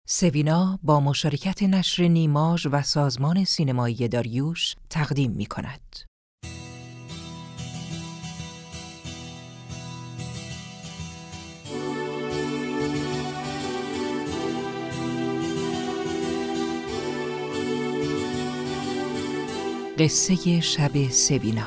سوینا با مشارکت نشر نیماژ و سازمان سینمایی داریوش تقدیم می‌کند. قصه شب سوینا.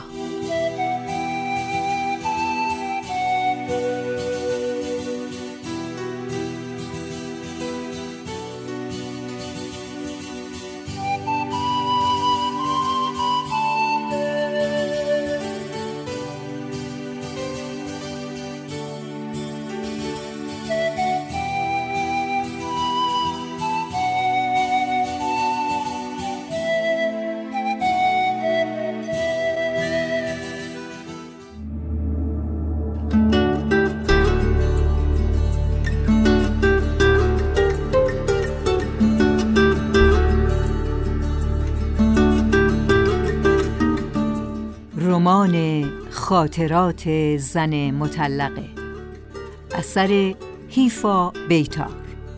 رمان خاطرات زن مطلقه، اثر هیفا بیتار،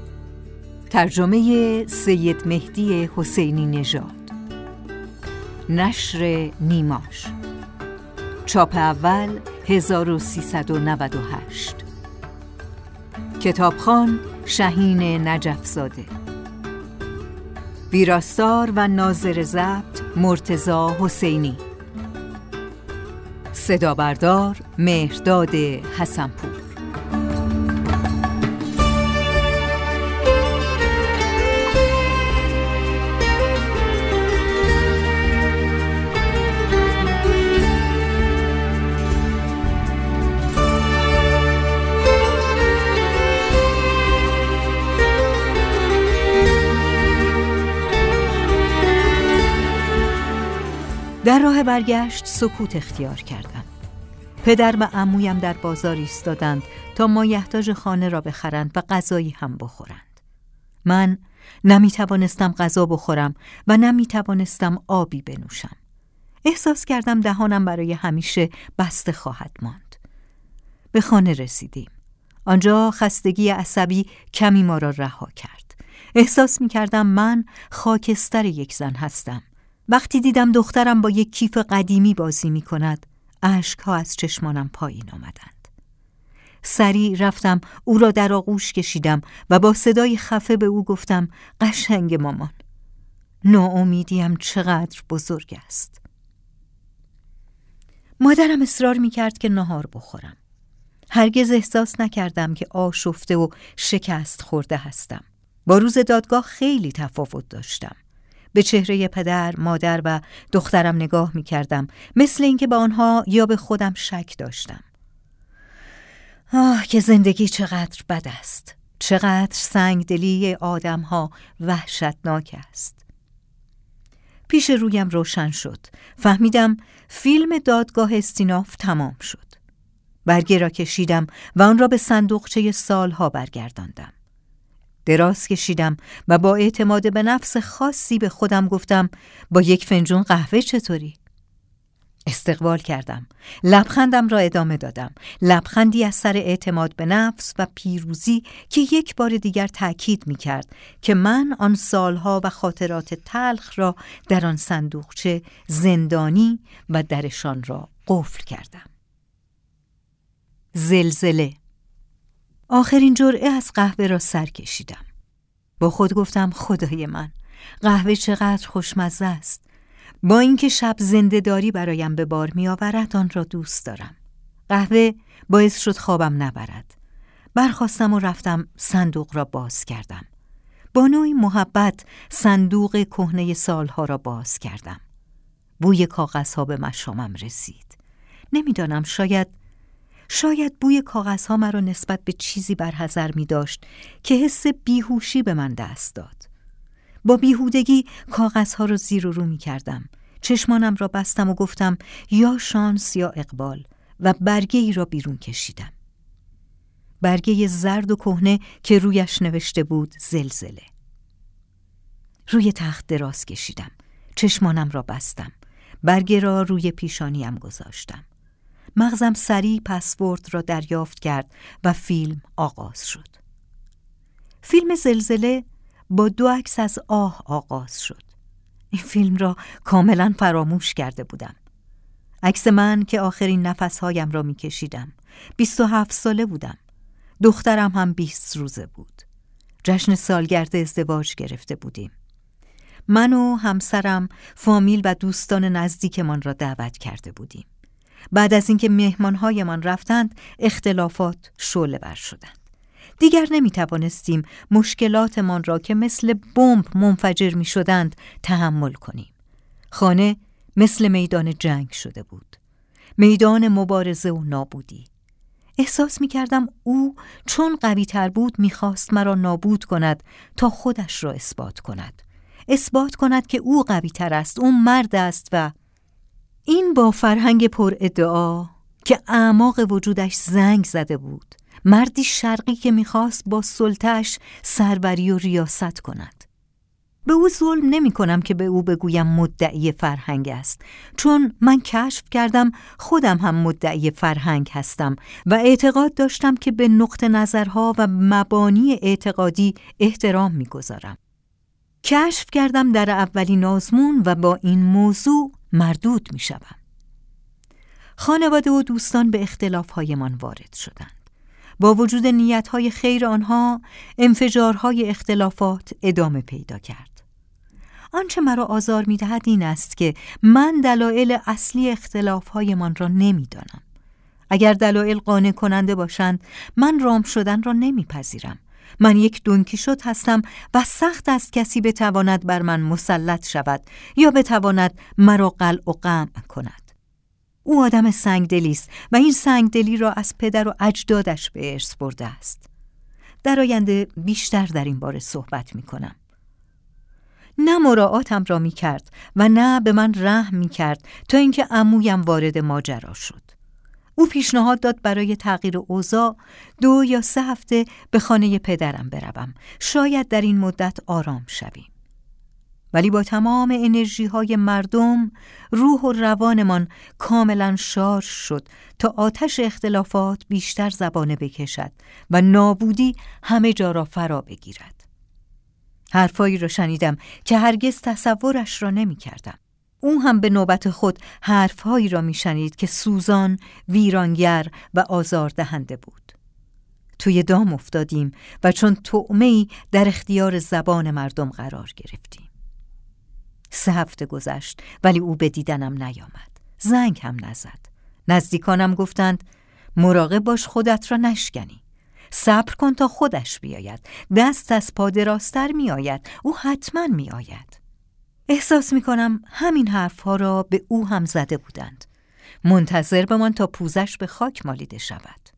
ترجمه سید مهدی حسینی نژاد، نشر نیماژ، چاپ اول 1398، کتابخوان شهین نجف‌زاده، ویراستار و ناظر ضبط مرتضی حسینی، صدا بردار مهرداد حسنپور. در راه برگشت سکوت اختیار کردم. پدر و عمویم در بازار ایستادند تا مایحتاج خانه را بخرند و غذایی هم بخورند. من نمیتوانستم غذا بخورم و نمیتوانستم آبی بنوشم. احساس کردم دهانم برای همیشه بسته خواهد ماند. به خانه رسیدیم. آنجا خستگی عصبی کمی ما را رها کرد. احساس میکردم من خاکستر یک زن هستم. وقتی دیدم دخترم با یک کیف قدیمی بازی می کند، اشک‌ها از چشمانم پایین آمدند. سریع رفتم او را در آغوش کشیدم و با صدای خفه به او گفتم: قشنگ مامان، ناامیدیم چقدر بزرگ است. مادرم اصرار می کرد که نهار بخورم. هرگز احساس نکردم که آشفته و شکست خورده هستم. با روز دادگاه خیلی تفاوت داشتم. به چهره پدر، مادر و دخترم نگاه می کردم، مثل اینکه به آنها یا به خودم شک داشتم. که زندگی چقدر بد است، چقدر سنگدلی آدم‌ها وحشتناک است. پیش رویم روشن شد. فهمیدم فیلم دادگاه استیناف تمام شد. برگه را کشیدم و آن را به صندوقچه سالها برگرداندم. دراز کشیدم و با اعتماد به نفس خاصی به خودم گفتم: با یک فنجون قهوه چطوری؟ استقبال کردم. لبخندم را ادامه دادم. لبخندی از سر اعتماد به نفس و پیروزی که یک بار دیگر تأکید می کرد که من آن سالها و خاطرات تلخ را در آن صندوقچه زندانی و درشان را قفل کردم. زلزله. آخرین جرعه از قهوه را سر کشیدم. با خود گفتم: خدای من، قهوه چقدر خوشمزه است. با اینکه شب زنده‌داری برایم به بار می آورد، آن را دوست دارم. قهوه باعث شد خوابم نبرد. برخاستم و رفتم صندوق را باز کردم. با نوعی محبت صندوق کهنه سالها را باز کردم. بوی کاغذها به مشامم رسید. نمیدانم، شاید بوی کاغذها مرا نسبت به چیزی برحذر می داشت که حس بیهوشی به من دست داد. با بیهودگی کاغذها را زیر و رو می کردم. چشمانم را بستم و گفتم: یا شانس یا اقبال، و برگه ای را بیرون کشیدم. برگه زرد و کهنه که رویش نوشته بود زلزله. روی تخت دراز کشیدم. چشمانم را بستم. برگه را روی پیشانیم گذاشتم. مغزم سریع پسورد را دریافت کرد و فیلم آغاز شد. فیلم زلزله با 2 عکس از آغاز شد. این فیلم را کاملا فراموش کرده بودم. عکس من که آخرین نفسهایم را می‌کشیدم. 27 ساله بودم. دخترم هم 20 روزه بود. جشن سالگرد ازدواج گرفته بودیم. من و همسرم فامیل و دوستان نزدیکمان را دعوت کرده بودیم. بعد از اینکه مهمانهایمان رفتند، اختلافات شعله‌ور شدند. دیگر نمی‌توانستیم مشکلاتمان را که مثل بمب منفجر می‌شدند تحمل کنیم. خانه مثل میدان جنگ شده بود. میدان مبارزه و نابودی. احساس می‌کردم او چون قوی‌تر بود می‌خواست مرا نابود کند تا خودش را اثبات کند. اثبات کند که او قوی‌تر است، او مرد است. و این با فرهنگ پر ادعا که اعماق وجودش زنگ زده بود، مردی شرقی که می‌خواست با سلطه‌اش سروری و ریاست کند. به او ظلم نمی کنم که به او بگویم مدعی فرهنگ است، چون من کشف کردم خودم هم مدعی فرهنگ هستم و اعتقاد داشتم که به نقطه نظرها و مبانی اعتقادی احترام می گذارم. کشف کردم در اولین آزمون و با این موضوع مردود می شدم. خانواده و دوستان به اختلاف‌هایمان وارد شدند. با وجود نیت‌های خیر آنها، انفجارهای اختلافات ادامه پیدا کرد. آنچه مرا آزار می‌دهد این است که من دلایل اصلی اختلاف‌هایمان را نمی‌دانم. اگر دلایل قانع کننده باشند، من رام شدن را نمی‌پذیرم. من یک دونکیشوت هستم و سخت است کسی بتواند بر من مسلط شود یا بتواند مرا قلع و قمع کند. او آدم سنگدلی است و این سنگدلی را از پدر و اجدادش به ارث برده است. در آینده بیشتر در این باره صحبت می‌کنم. نه مراعاتم را می‌کرد و نه به من رحم می‌کرد تا اینکه عمویم وارد ماجرا شد. او پیشنهاد داد برای تغییر اوضاع 2 یا 3 هفته به خانه پدرم بروم. شاید در این مدت آرام شویم. ولی با تمام انرژی‌های مردم، روح و روانمان کاملا شارژ شد تا آتش اختلافات بیشتر زبانه بکشد و نابودی همه جا را فرا بگیرد. حرفایی را شنیدم که هرگز تصورش را نمی کردم. او هم به نوبت خود حرفهایی را می شنید که سوزان، ویرانگر و آزاردهنده بود. توی دام افتادیم و چون طعمه‌ای در اختیار زبان مردم قرار گرفتیم. 3 هفته گذشت ولی او به دیدنم نیامد. زنگ هم نزد. نزدیکانم گفتند مراقب باش خودت را نشکنی. صبر کن تا خودش بیاید. دست از پا دراستر می آید. او حتما می آید. احساس می کنم همین حرفها را به او هم زده بودند. منتظر بمان تا پوزش به خاک مالیده شود.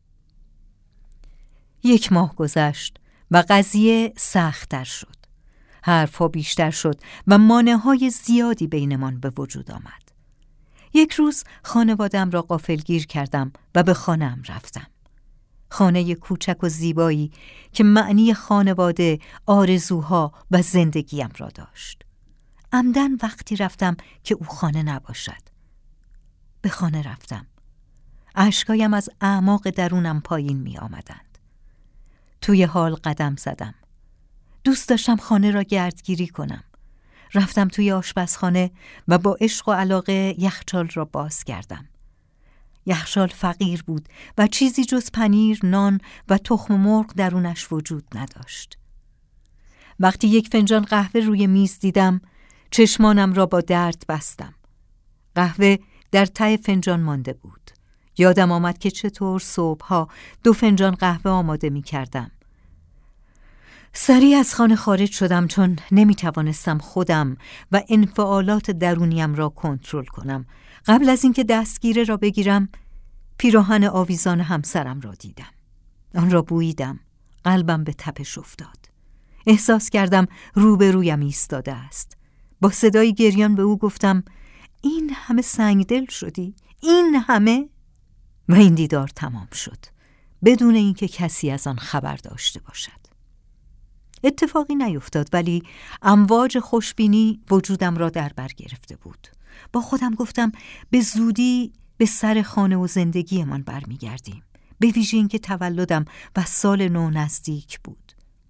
1 ماه گذشت و قضیه سخت‌تر شد. حرفها بیشتر شد و مانع‌های زیادی بینمان به وجود آمد. یک روز خانواده‌ام را غافلگیر کردم و به خانه‌ام رفتم. خانه کوچک و زیبایی که معنی خانواده، آرزوها و زندگیم را داشت. عمدن وقتی رفتم که او خانه نباشد. به خانه رفتم. اشکایم از اعماق درونم پایین می آمدند. توی حال قدم زدم. دوست داشتم خانه را گردگیری کنم. رفتم توی آشپزخانه و با عشق و علاقه یخچال را باز کردم. یخچال فقیر بود و چیزی جز پنیر، نان و تخم مرغ درونش وجود نداشت. وقتی 1 فنجان قهوه روی میز دیدم، چشمانم را با درد بستم. قهوه در ته فنجان مانده بود. یادم آمد که چطور صبحها 2 فنجان قهوه آماده می کردم. سریع از خانه خارج شدم چون نمی توانستم خودم و انفعالات درونیم را کنترل کنم. قبل از اینکه دستگیره را بگیرم، پیراهن آویزان همسرم را دیدم. آن را بوییدم. قلبم به تپش افتاد. احساس کردم روبرویم ایستاده است. با صدای گریان به او گفتم این همه سنگدل شدی؟ این همه؟ و این دیدار تمام شد بدون اینکه کسی از آن خبر داشته باشد. اتفاقی نیفتاد ولی امواج خوشبینی وجودم را در بر گرفته بود. با خودم گفتم به زودی به سر خانه و زندگی من برمیگردیم. به ویژه اینکه تولدم و سال نو نزدیک بود.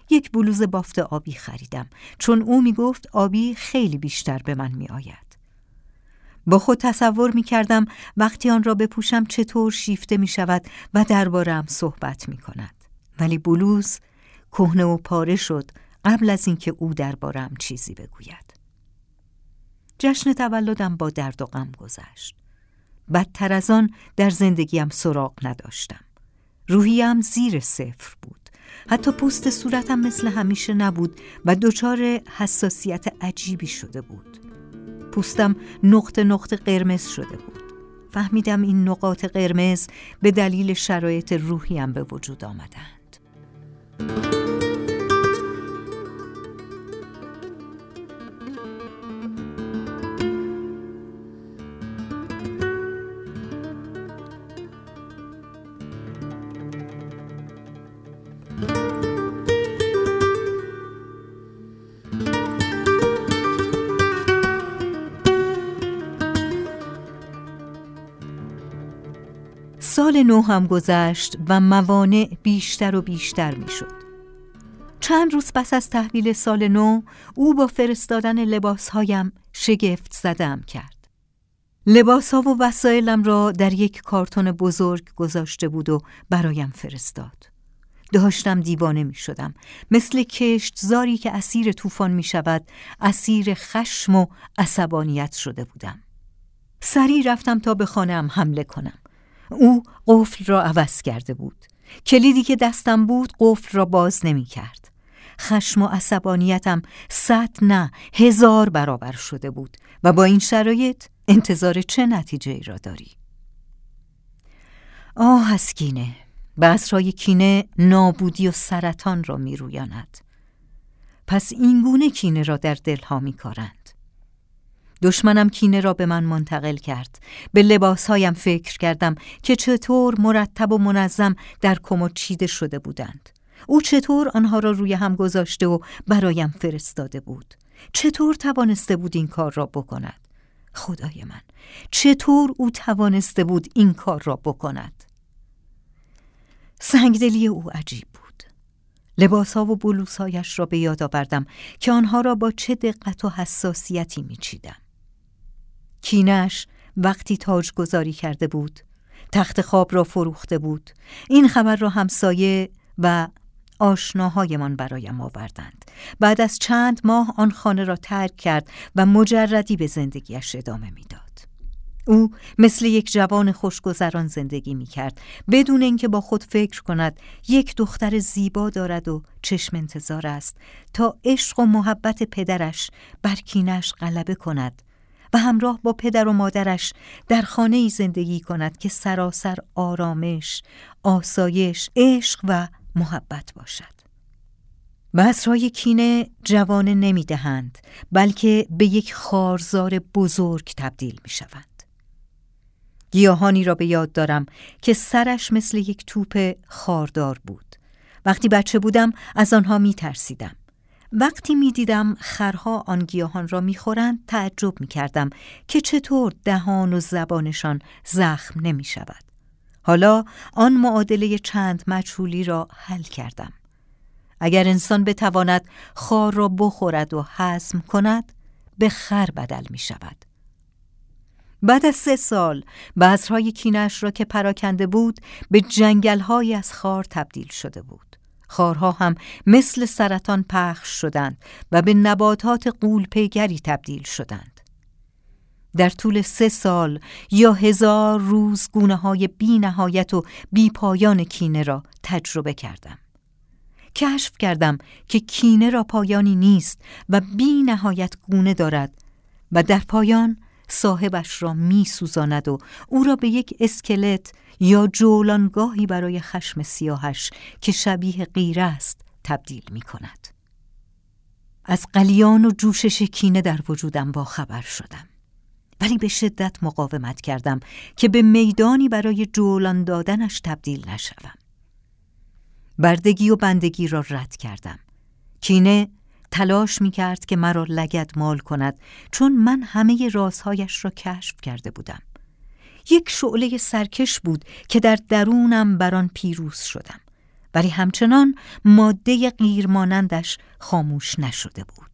یک بلوز بافت آبی خریدم، چون او می گفت آبی خیلی بیشتر به من می آید. با خود تصور می کردم وقتی آن را بپوشم چطور شیفته می شود و درباره‌ام صحبت می کند. ولی بلوز کهنه و پاره شد قبل از اینکه او درباره‌ام چیزی بگوید. جشن تولدم با درد و غم گذشت. بدتر از آن در زندگیم سراغ نداشتم. روحیم زیر صفر بود. حتی پوست صورتم مثل همیشه نبود و دچار حساسیت عجیبی شده بود. پوستم نقطه نقطه قرمز شده بود. فهمیدم این نقاط قرمز به دلیل شرایط روحیم به وجود آمدند. سال نو هم گذشت و موانع بیشتر و بیشتر می شد. چند روز پس از تحویل سال نو او با فرستادن لباسهایم شگفت زده‌ام کرد. لباسها و وسایلم را در یک کارتون بزرگ گذاشته بود و برایم فرستاد. داشتم دیوانه می شدم. مثل کشتزاری که اسیر طوفان می شود، اسیر خشم و عصبانیت شده بودم. سریع رفتم تا به خانه‌ام حمله کنم. او قفل را عوض کرده بود. کلیدی که دستم بود قفل را باز نمی کرد. خشم و عصبانیتم 100 نه 1000 برابر شده بود و با این شرایط انتظار چه نتیجه‌ای را داری؟ آه از کینه. بذرهای کینه نابودی و سرطان را می رویاند. پس این گونه کینه را در دلها می کارند. دشمنم کینه را به من منتقل کرد. به لباسهایم فکر کردم که چطور مرتب و منظم در کمد چیده شده بودند. او چطور آنها را روی هم گذاشته و برایم فرستاده بود. چطور توانسته بود این کار را بکند؟ خدای من، چطور او توانسته بود این کار را بکند؟ سنگدلی او عجیب بود. لباسها و بلوزهایش را به یاد آوردم که آنها را با چه دقت و حساسیتی می‌چیدم. کینه‌اش وقتی تاج گذاری کرده بود، تخت خواب را فروخته بود. این خبر را همسایه و آشناهایمان برایم آوردند. بعد از چند ماه آن خانه را ترک کرد و مجردی به زندگیش ادامه میداد. او مثل یک جوان خوشگذران زندگی میکرد، بدون اینکه با خود فکر کند یک دختر زیبا دارد و چشم انتظار است تا عشق و محبت پدرش بر کینه‌اش غلبه کند و همراه با پدر و مادرش در خانه‌ای زندگی کند که سراسر آرامش، آسایش، عشق و محبت باشد. بذرهای کینه جوانه نمی‌دهند، بلکه به یک خارزار بزرگ تبدیل می‌شوند. گیاهانی را به یاد دارم که سرش مثل یک توپ خاردار بود. وقتی بچه بودم از آنها می‌ترسیدم. وقتی می‌دیدم خرها آن گیاهان را می‌خورند تعجب می‌کردم که چطور دهان و زبانشان زخم نمی‌شود. حالا آن معادله چند مجهولی را حل کردم. اگر انسان بتواند خار را بخورد و هضم کند، به خر بدل می‌شود. بعد از 3 سال بذرهای کینه‌اش را که پراکنده بود به جنگل‌هایی از خار تبدیل شده بود. خارها هم مثل سرطان پخش شدند و به نباتات غول‌پیکری تبدیل شدند. در طول 3 سال یا 1000 روز گونه‌های بی نهایت و بی پایان کینه را تجربه کردم. کشف کردم که کینه را پایانی نیست و بی نهایت گونه دارد و در پایان صاحبش را می سوزاند و او را به یک اسکلت یا جولانگاهی برای خشم سیاهش که شبیه قیره است تبدیل می کند. از غلیان و جوشش کینه در وجودم با خبر شدم، ولی به شدت مقاومت کردم که به میدانی برای جولان دادنش تبدیل نشوم. بردگی و بندگی را رد کردم. کینه تلاش می‌کرد که مرا لگدمال کند، چون من همه رازهایش را کشف کرده بودم. یک شعله سرکش بود که در درونم بر آن پیروز شدم ولی همچنان ماده غیرمانندش خاموش نشده بود.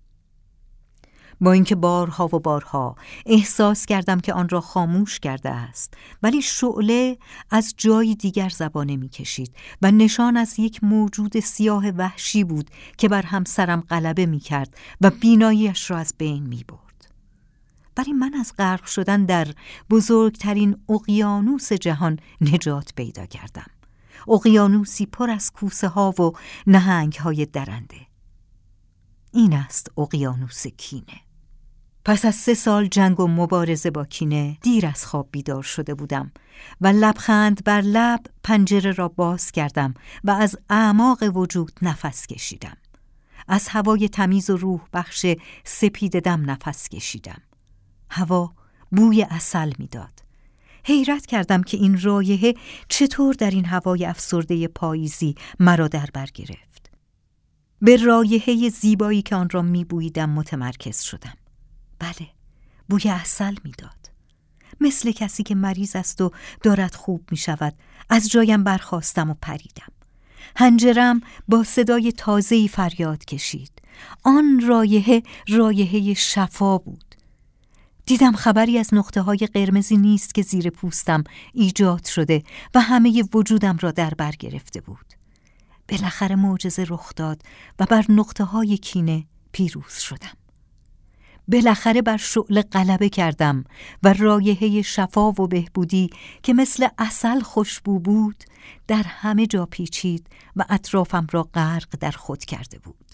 با اینکه بارها و بارها احساس کردم که آن را خاموش کرده است، ولی شعله از جای دیگر زبانه می‌کشید و نشان از یک موجود سیاه وحشی بود که بر همسرم غلبه می‌کرد و بیناییش را از بین می‌برد. ولی من از غرق شدن در بزرگترین اقیانوس جهان نجات پیدا کردم. اقیانوسی پر از کوسه‌ها و نهنگ‌های درنده. این است اقیانوس کینه. پس از 3 سال جنگ و مبارزه با کینه دیر از خواب بیدار شده بودم و لبخند بر لب پنجره را باز کردم و از اعماق وجود نفس کشیدم. از هوای تمیز و روح بخش سپید دم نفس کشیدم. هوا بوی عسل میداد. حیرت کردم که این رایحه چطور در این هوای افسرده پاییزی مرا در بر گرفت. به رایحه زیبایی که آن را میبوییدم متمرکز شدم. بله، بوی عسل میداد. مثل کسی که مریض است و دارد خوب می شود. از جایم برخاستم و پریدم. حنجرم با صدای تازه‌ای فریاد کشید. آن رایحه شفا بود. دیدم خبری از نقطه‌های قرمزی نیست که زیر پوستم ایجاد شده و همه وجودم را در بر گرفته بود. بالاخره معجزه رخ داد و بر نقطه‌های کینه پیروز شدم. بالاخره بر شعله غلبه کردم و رایحه شفا و بهبودی که مثل عسل خوشبو بود در همه جا پیچید و اطرافم را غرق در خود کرده بود.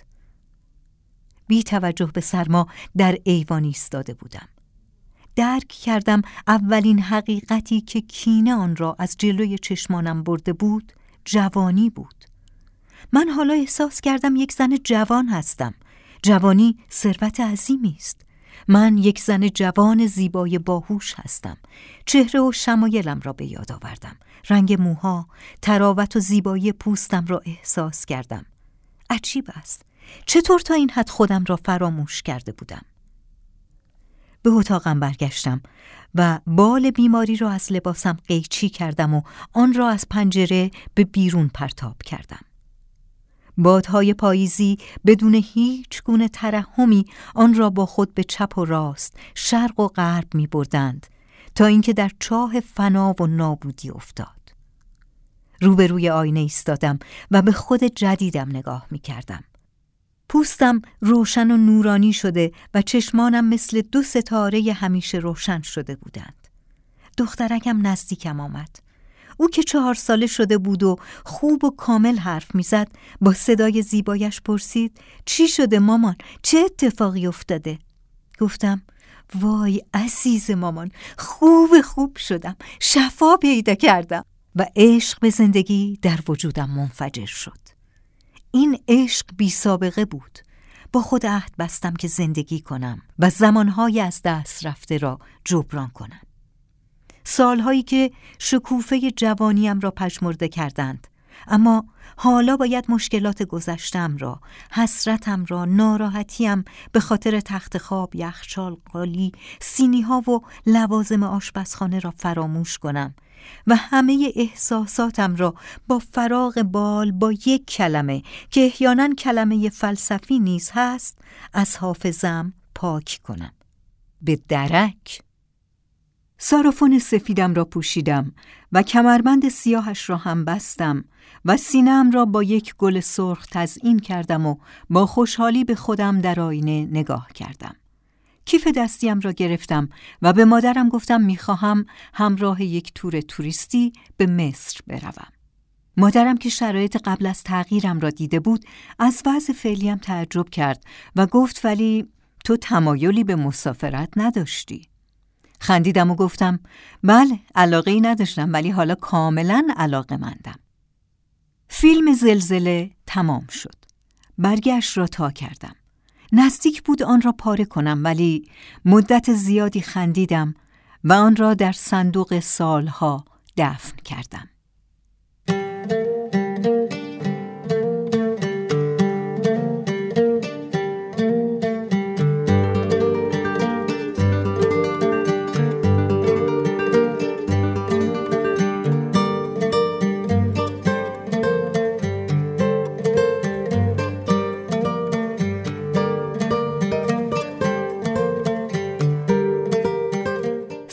بی توجه به سرما در ایوان ایستاده بودم. درک کردم اولین حقیقتی که کینه آن را از جلوی چشمانم برده بود جوانی بود. من حالا احساس کردم یک زن جوان هستم. جوانی ثروت عظیمی است. من یک زن جوان زیبای باهوش هستم. چهره و شمایلم را به یاد آوردم. رنگ موها، تراوت و زیبایی پوستم را احساس کردم. عجیب است. چطور تا این حد خودم را فراموش کرده بودم؟ به اتاقم برگشتم و بال بیماری را از لباسم قیچی کردم و آن را از پنجره به بیرون پرتاب کردم. بادهای پاییزی بدون هیچ گونه ترحمی آن را با خود به چپ و راست، شرق و غرب می بردند تا اینکه در چاه فنا و نابودی افتاد. روبروی آینه ایستادم و به خود جدیدم نگاه می کردم. پوستم روشن و نورانی شده و چشمانم مثل 2 ستاره همیشه روشن شده بودند. دخترکم نزدیکم آمد. او که 4 ساله شده بود و خوب و کامل حرف میزد با صدای زیبایش پرسید: چی شده مامان؟ چه اتفاقی افتاده؟ گفتم: وای عزیز مامان، خوب شدم، شفا پیدا کردم و عشق به زندگی در وجودم منفجر شد. این عشق بی سابقه بود. با خود عهد بستم که زندگی کنم و زمانهای از دست رفته را جبران کنم. سالهایی که شکوفه جوانیم را پژمرده کردند، اما حالا باید مشکلات گذشتم را، حسرتم را، ناراحتیم به خاطر تخت خواب، یخچال، قالی، سینی‌ها و لوازم آشپزخانه را فراموش کنم و همه احساساتم را با فراغ بال با یک کلمه که احیانا کلمه فلسفی نیز هست از حافظه‌ام پاک کنم. به درک. ساروفون سفیدم را پوشیدم و کمربند سیاهش را هم بستم و سینه‌ام را با یک گل سرخ تزیین کردم و با خوشحالی به خودم در آینه نگاه کردم. کیف دستیم را گرفتم و به مادرم گفتم میخواهم همراه یک تور توریستی به مصر بروم. مادرم که شرایط قبل از تغییرم را دیده بود از وضع فعلیم تعجب کرد و گفت: ولی تو تمایلی به مسافرت نداشتی؟ خندیدم و گفتم: بله، علاقه‌ای نداشتم، ولی حالا کاملاً علاقه‌مندم. فیلم زلزله تمام شد. برگش را تا کردم. نزدیک بود آن را پاره کنم، ولی مدت زیادی خندیدم و آن را در صندوق سالها دفن کردم.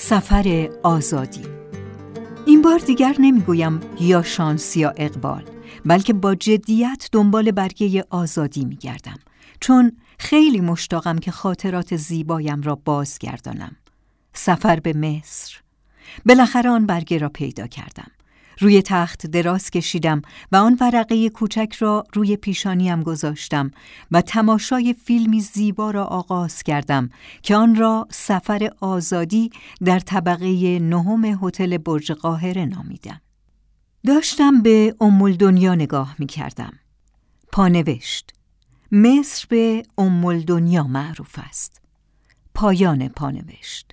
سفر آزادی. این بار دیگر نمیگویم یا شانس یا اقبال، بلکه با جدیت دنبال برگه آزادی میگردم، چون خیلی مشتاقم که خاطرات زیبایم را بازگردانم. سفر به مصر. بالاخره آن برگه را پیدا کردم. روی تخت دراز کشیدم و آن ورقه کوچک را روی پیشانیم گذاشتم و تماشای فیلمی زیبا را آغاز کردم که آن را سفر آزادی در طبقه 9 هتل برج قاهره نامیدم. داشتم به الدنیا نگاه می کردم. پانوشت: مصر به الدنیا معروف است. پایان پانوشت.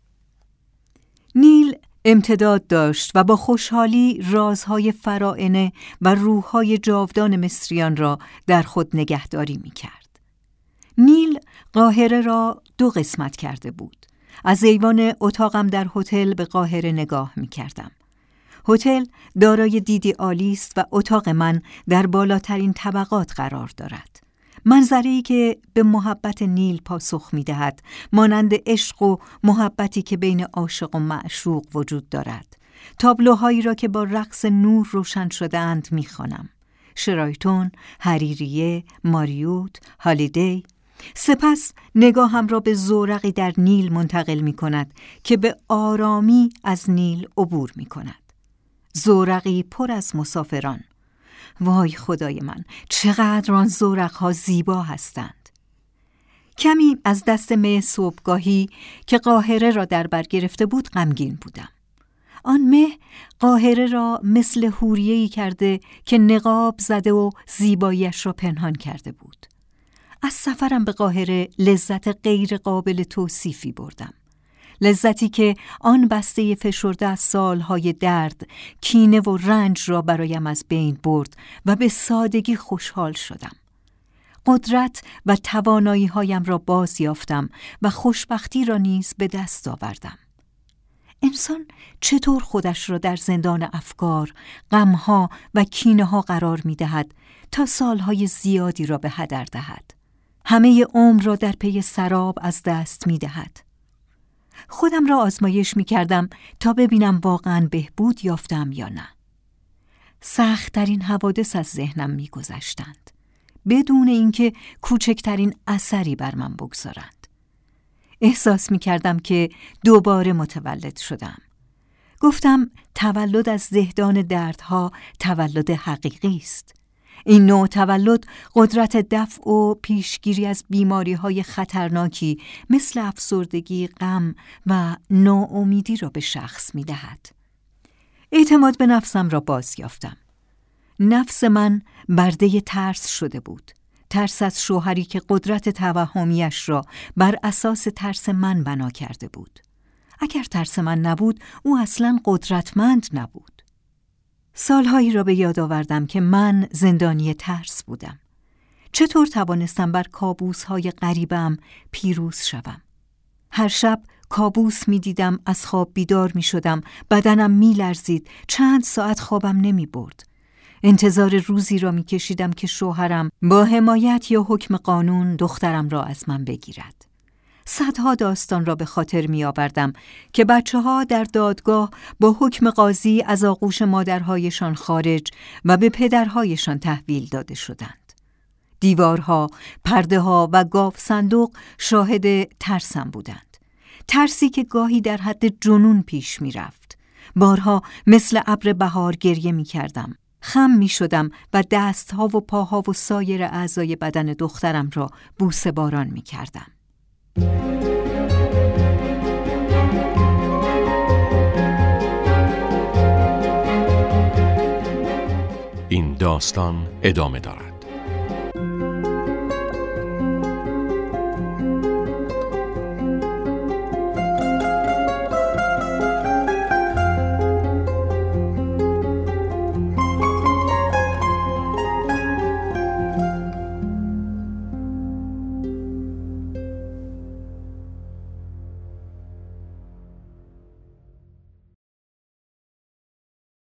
نیل امتداد داشت و با خوشحالی رازهای فراعنه و روح‌های جاودان مصریان را در خود نگهداری می‌کرد. نیل قاهره را 2 قسمت کرده بود. از ایوان اتاقم در هتل به قاهره نگاه می‌کردم. هتل دارای دیدی عالی است و اتاق من در بالاترین طبقات قرار دارد. منظره‌ای که به محبت نیل پاسخ می‌دهد، مانند عشق و محبتی که بین عاشق و معشوق وجود دارد. تابلوهایی را که با رقص نور روشن شده‌اند می‌خوانم. شرایتون، حریریه، ماریوت، هالیدی. سپس نگاهم را به زورقی در نیل منتقل می‌کند که به آرامی از نیل عبور می‌کند. زورقی پر از مسافران. وای خدای من، چقدر آن زورق‌ها زیبا هستند. کمی از دست مه صبحگاهی که قاهره را در بر گرفته بود غمگین بودم. آن مه قاهره را مثل حوریه‌ای کرده که نقاب زده و زیباییش را پنهان کرده بود. از سفرم به قاهره لذت غیر قابل توصیفی بردم. لذتی که آن بسته فشرده از سالهای درد، کینه و رنج را برایم از بین برد و به سادگی خوشحال شدم. قدرت و توانایی هایم را باز یافتم و خوشبختی را نیز به دست آوردم. انسان چطور خودش را در زندان افکار، غمها و کینه ها قرار می دهد تا سالهای زیادی را به هدر دهد؟ همه عمر را در پی سراب از دست می دهد. خودم را آزمایش می کردم تا ببینم واقعاً بهبود یافتم یا نه. سخت‌ترین حوادث از ذهنم می گذشتند، بدون اینکه کوچکترین اثری بر من بگذارند. احساس می کردم که دوباره متولد شدم. گفتم تولد از زهدان دردها تولد حقیقی است. این نوع تولد قدرت دفع و پیشگیری از بیماری‌های خطرناکی مثل افسردگی، غم و ناامیدی را به شخص می‌دهد. اعتماد به نفسم را باز یافتم. نفس من برده ترس شده بود. ترس از شوهری که قدرت توهمیش را بر اساس ترس من بنا کرده بود. اگر ترس من نبود، او اصلاً قدرتمند نبود. سالهایی را به یاد آوردم که من زندانی ترس بودم. چطور توانستم بر کابوس‌های غریبم پیروز شوم؟ هر شب کابوس می دیدم، از خواب بیدار می شدم، بدنم می لرزید، چند ساعت خوابم نمی برد. انتظار روزی را می کشیدم که شوهرم با حمایت یا حکم قانون دخترم را از من بگیرد. صدها داستان را به خاطر می آوردم که بچه‌ها در دادگاه با حکم قاضی از آغوش مادرهایشان خارج و به پدرهایشان تحویل داده شدند. دیوارها، پرده‌ها و گاو صندوق شاهد ترسم بودند. ترسی که گاهی در حد جنون پیش می رفت. بارها مثل ابر بهار گریه می کردم. خم می شدم و دستها و پاها و سایر اعضای بدن دخترم را بوسه باران می کردم. این داستان ادامه دارد.